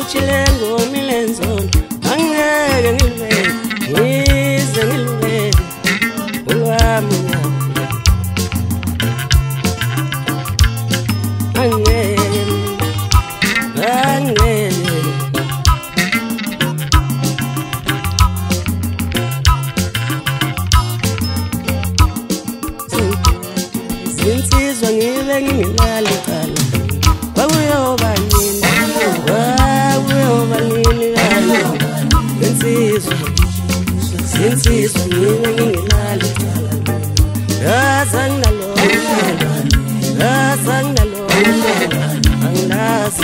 ngishile ngomilenzo angeke ngilwe ngize ngilwe wami Zinsizwa ngibe ngilala eqala Wakuyoba nini kala Zinsizwa ngibe ngilala eqala Yazanalo Angilazi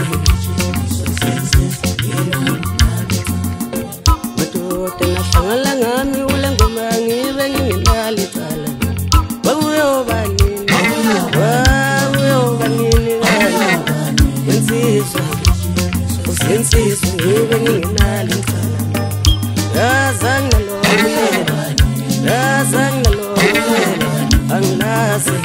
Madoda nahlangala ngami ule ngoma ngibe ngilala eqala Wakuyoba nini kala Zinsizwa ngibe ngilala eqala Yazanalo Angilazi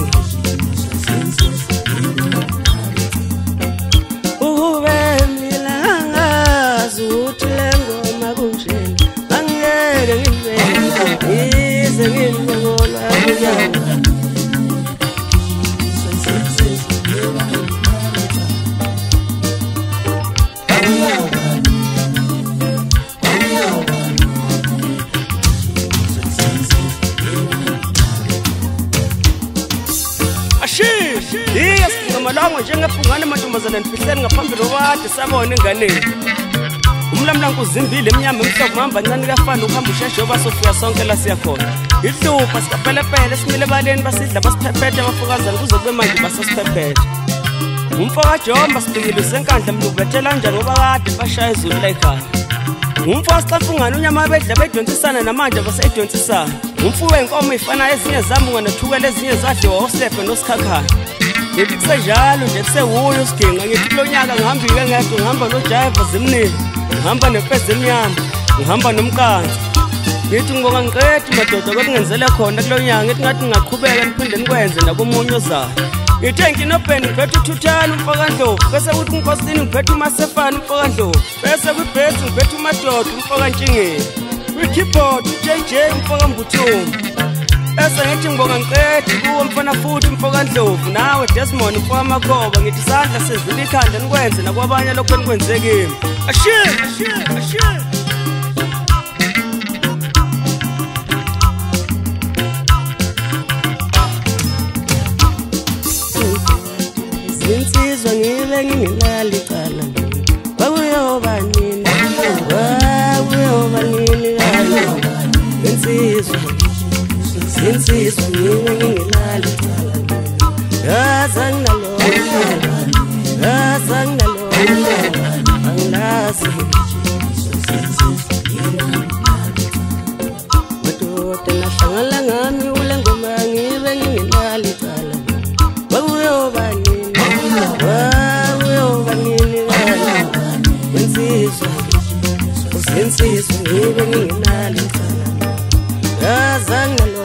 Malongo njengephungane amantombazane nifihleni ngaphambili obade sabona enganeni Umlamla nkuzimbile emnyama emhlophe ngihamba ncane kafana ukuhamba usheshe oba sofika sonke la siyakhona Ihlupha sikapelepele simile baleni basidla basiphephethe abafokazana kuze kube manje basasiphephethe Umfo kaJomba sibikile usenkandla mlubethela kanjani ngoba kade bashaya izulu la ekhaya Umfo wasicafungana unyama bedla bedonsisana namanje basayidonsisana Umfo wenkomo ifana ezinye zambunga nethukela ezinye zadliwa osephe nosikhakhana Ngithi kusejalo nje kusewuyo usiginga ngithi kulonyaka ngihambile ngedwa ngihamba noJaiva zimnini ngihamba nefezi emnyama ngihamba nomkanzi Ngithi ngibonga ngiqedwe madoda kwakungenzele khona kulonyaka ngithi ngathi ngingaqhubeka niphinde nikwenze nakomunye ozayo Ngithe nginobheni ngiphethe uThuthana umfokandlovu bese kuthi uNkosini ngiphethe uMasefana umfokandlovu bese kwibhesi ngiphethe uMadoda umfokantshingeni kwi-keyboard uJJ umfokambuthumbu Bese ngithi ngibonga ngiqedwe kuwo mfana futhi umfokandlovu nawe Desmond umfokamakhoba ngithi isandla sezile ikhanda nikwenze nakwabanye lokho enikwenzekile ashe Zinsizwa ngibe ngilala eqala Wakuyoba nini kala Zinsizwa ngibe ngilala eqala Yazanalo Angilazi Madoda nahlangala ngami ule ngoma ngibe ngilala eqala Wakuyoba nini kala Zinsizwa ngibe ngilala eqala Yazanalo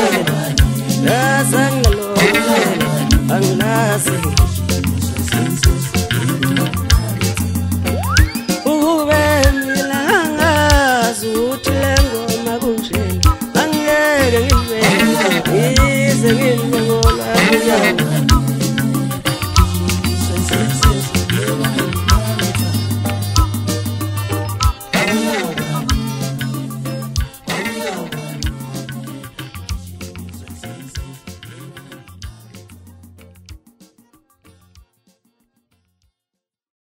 Angilazi Angazi ukuthi le ngoma kunjeni Angeke ngilwe ngize ngilwe ngoba